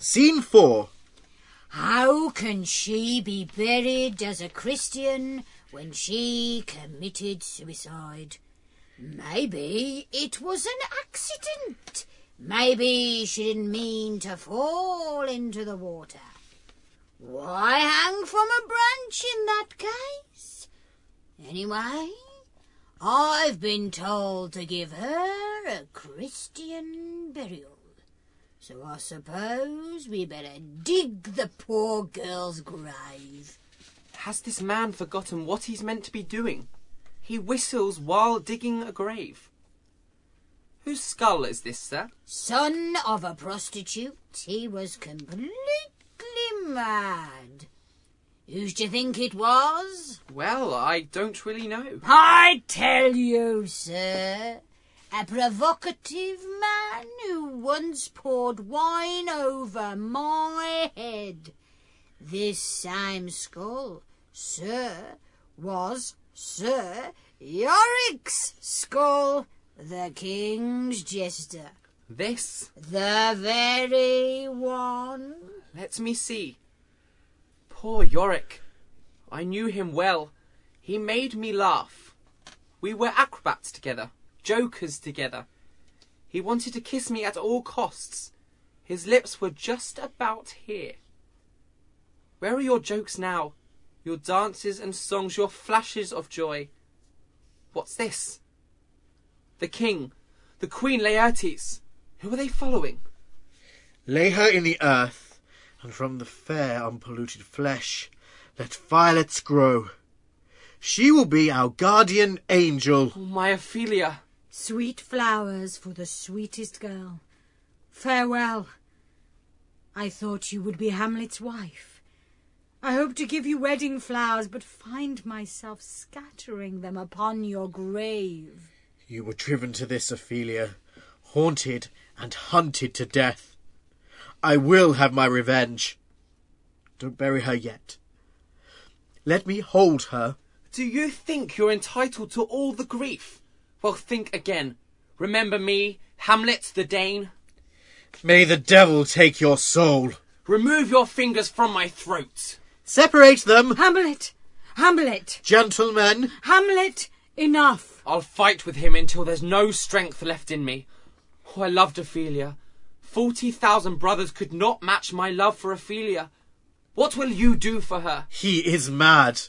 Scene 4. How can she be buried as a Christian when she committed suicide? Maybe it was an accident. Maybe she didn't mean to fall into the water. Why hang from a branch in that case? Anyway, I've been told to give her a Christian burial. So I suppose we better dig the poor girl's grave. Has this man forgotten what he's meant to be doing? He whistles while digging a grave. Whose skull is this, sir? Son of a prostitute, he was completely mad. Whose do you think it was? Well, I don't really know. I tell you, sir, a provocative man who once poured wine over my head. This same skull, sir, was Sir Yorick's skull, the king's jester. This? The very one. Let me see. Poor Yorick. I knew him well. He made me laugh. We were acrobats together, jokers together. He wanted to kiss me at all costs. His lips were just about here. Where are your jokes now? Your dances and songs, your flashes of joy? What's this? The king, the Queen Laertes. Who are they following? Lay her in the earth, and from the fair unpolluted flesh let violets grow. She will be our guardian angel. Oh, my Ophelia. Sweet flowers for the sweetest girl. Farewell. I thought you would be Hamlet's wife. I hoped to give you wedding flowers, but find myself scattering them upon your grave. You were driven to this, Ophelia, haunted and hunted to death. I will have my revenge. Don't bury her yet. Let me hold her. Do you think you're entitled to all the grief? Well, think again. Remember me, Hamlet the Dane? May the devil take your soul. Remove your fingers from my throat. Separate them. Hamlet! Hamlet! Gentlemen. Hamlet, enough. I'll fight with him until there's no strength left in me. Oh, I loved Ophelia. 40,000 brothers could not match my love for Ophelia. What will you do for her? He is mad.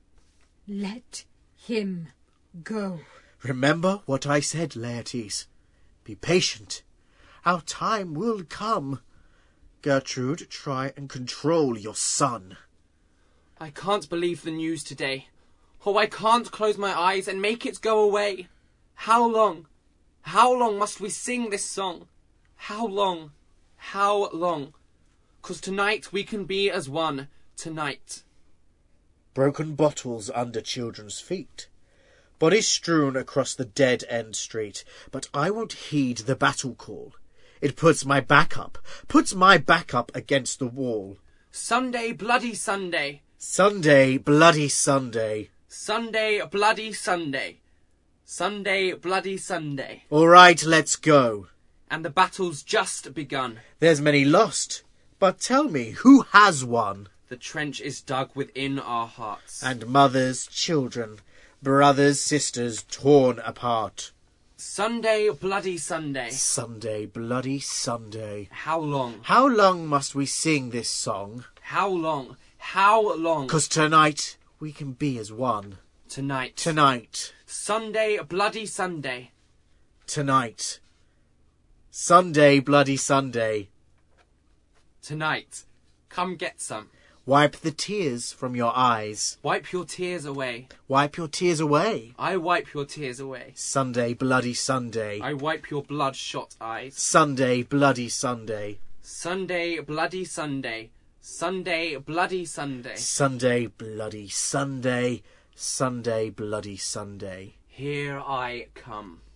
Let him go. Remember what I said, Laertes. Be patient. Our time will come. Gertrude, try and control your son. I can't believe the news today. Oh, I can't close my eyes and make it go away. How long? How long must we sing this song? How long? How long? 'Cause tonight we can be as one. Tonight. Broken bottles under children's feet. Bodies strewn across the dead-end street. But I won't heed the battle call. It puts my back up against the wall. Sunday, bloody Sunday. Sunday, bloody Sunday. Sunday, bloody Sunday. Sunday, bloody Sunday. All right, let's go. And the battle's just begun. There's many lost, but tell me, who has won? The trench is dug within our hearts. And mothers, children, brothers, sisters torn apart. Sunday, bloody Sunday. Sunday, bloody Sunday. How long? How long must we sing this song? How long? How long? 'Cause tonight we can be as one. Tonight. Tonight. Sunday, bloody Sunday. Tonight. Sunday, bloody Sunday. Tonight. Come get some. Wipe the tears from your eyes. Wipe your tears away. Wipe your tears away. I wipe your tears away. Sunday, bloody Sunday. I wipe your bloodshot eyes. Sunday, bloody Sunday. Sunday, bloody Sunday. Sunday, bloody Sunday. Sunday, bloody Sunday. Sunday, bloody Sunday. Here I come.